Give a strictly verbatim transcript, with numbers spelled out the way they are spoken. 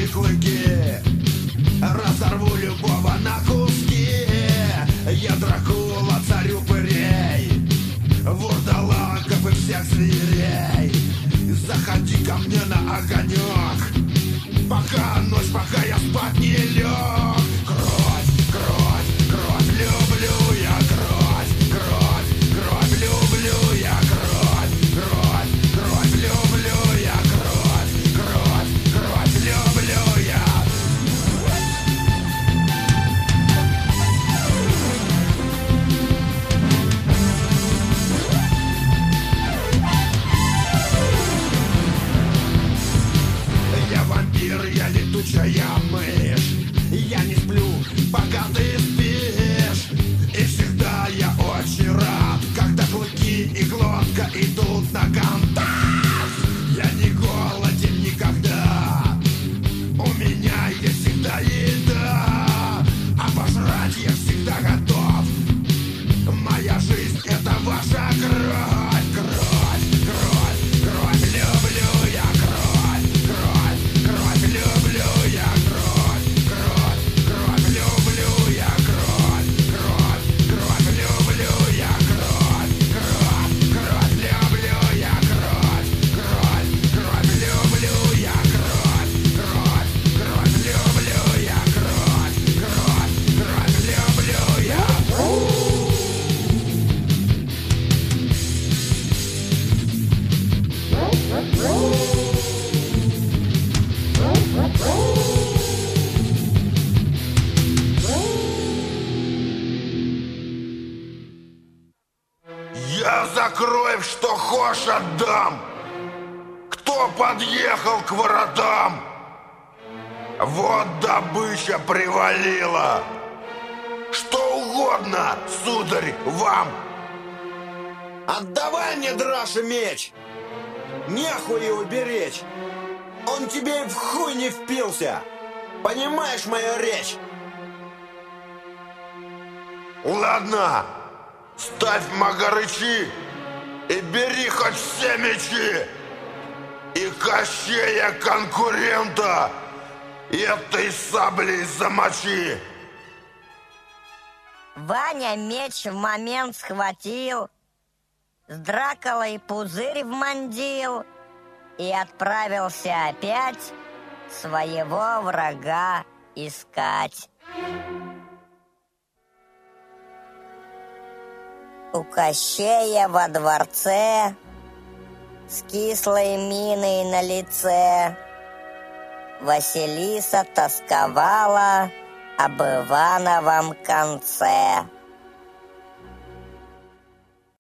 свои клыки, разорву любого на куски. Я Дракула, царь упырей, вурдалаков и всех зверей. Заходи ко мне на огонек, пока ночь, пока я спать не лег. Кровь, кровь, кровь, люблю я кровь, кровь, кровь, люблю я кровь, кровь, кровь, люблю я кровь, кровь, кровь, люблю я. Я вампир, я летучая мышь, я не сплю, пока ты спишь. И всегда я очень рад, когда клыки и глотка идут на контакт. Я не голоден никогда, у меня есть всегда еда, а пожрать я всегда готов. Моя жизнь — это ваша кровь, кровь, кровь, кровь, люблю я кровь, кровь, кровь, люблю я кровь, кровь, кровь, люблю я кровь, кровь, кровь, люблю я кровь, кровь, кровь, люблю я кровь, кровь, кровь, люблю я кровь, кровь, кровь, люблю я кровь, кровь, кровь, люблю я. Я за кровь, что хошь, отдам. Кто подъехал к воротам? Вот добыча привалила. Что угодно, сударь, вам. Отдавай мне, Драша, меч. Нехуй его беречь. Он тебе и в хуй не впился. Понимаешь мою речь? Ладно, ставь магарычи и бери хоть все мечи. И Кощея конкурента этой саблей замочи. Ваня меч в момент схватил, с Дракулой пузырь вмандил и отправился опять своего врага искать. У Кощея во дворце с кислой миной на лице Василиса тосковала об Ивановом конце.